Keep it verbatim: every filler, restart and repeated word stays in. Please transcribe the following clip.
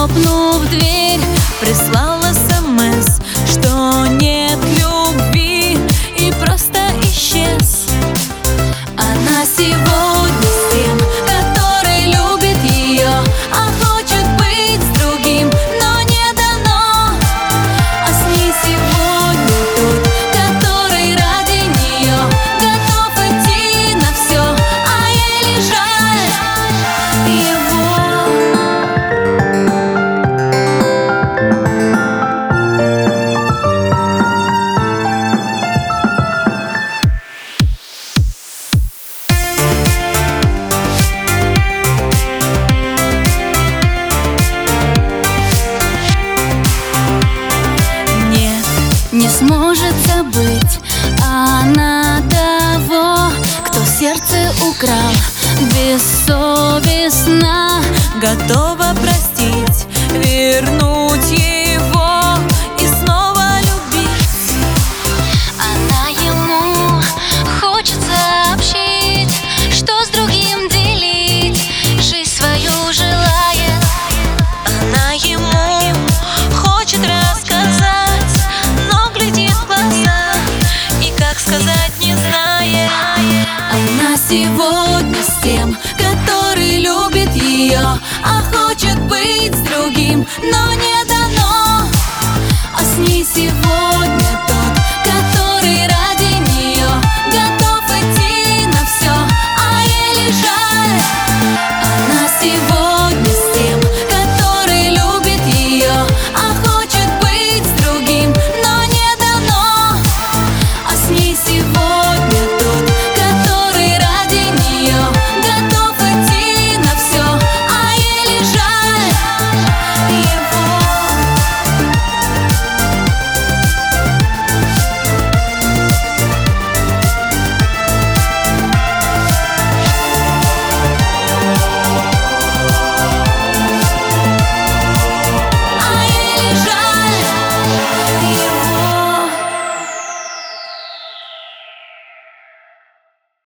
Хлопнув дверь, прислал смс, что нет любви, и просто исчез. Она сегодня с тем, который любит ее, а хочет быть с другим, но не дано. А с ней сегодня тот, который ради нее готов идти на все, а ей жаль его. Не сможет забыть она того, кто сердце украл бессовестно, готова простить, вернуть его и снова любить. Она ему хочет сообщить, что с другим делить жизнь свою желает. Она ему хочет рассказать, но глядит в глаза и как сказать не знает. Она сегодня с тем, который любит ее, а хочет быть с другим, но не